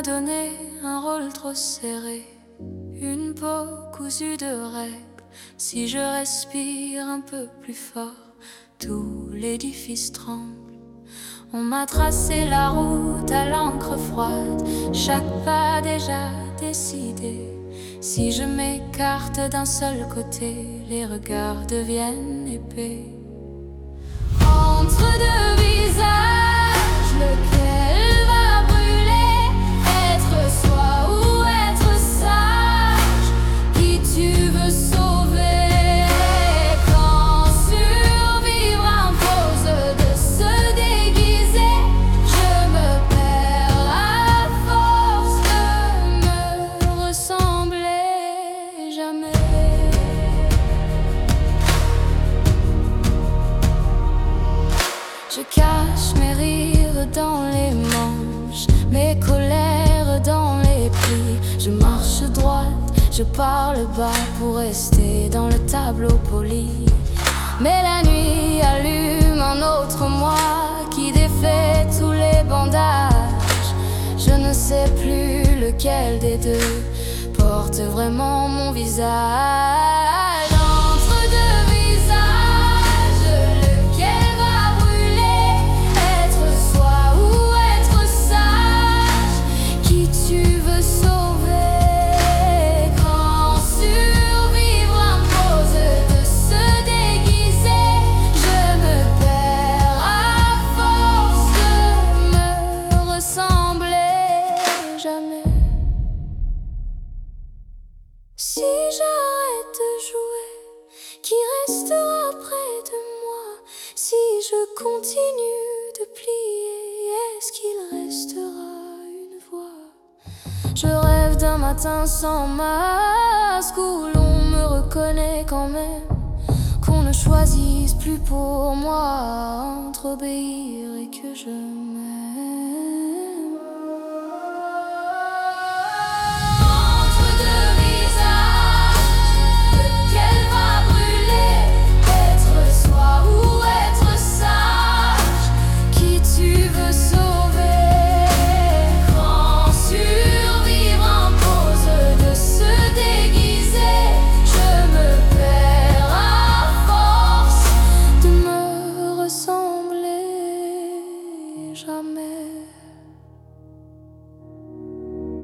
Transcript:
m'a donné un rôle trop serré, une peau cousue de règles. Si je respire un peu plus fort, tout l'édifice tremble. On m'a tracé la route à l'encre froide, chaque pas déjà décidé. Si je m'écarte d'un seul côté, les regards deviennent épais. Entre deux visages, lequel va brûler? Être soi ou être sage? Qui tu veux sauver? Quand survivre impose de se déguiser, je me perds à force de me ressembler jamais. Je cache mes rires dans les manches, mes colères dans les plis. Je marche droite, je parle bas pour rester dans le tableau poli. Mais la nuit allume un autre moi qui défait tous les bandages. Je ne sais plus lequel des deux porte vraiment mon visage. Entre deux visages, lequel va brûler? Être soi ou être sage? Qui tu veux sauver? Quand survivre impose de se déguiser, je me perds à force de me ressembler jamais. Si j'arrête de jouer, qui restera près de moi? Si je continue de plier, est-ce qu'il restera une voix? Je rêve d'un matin sans masque, où l'on me reconnaît quand même, qu'on ne choisisse plus pour moi entre obéir et que je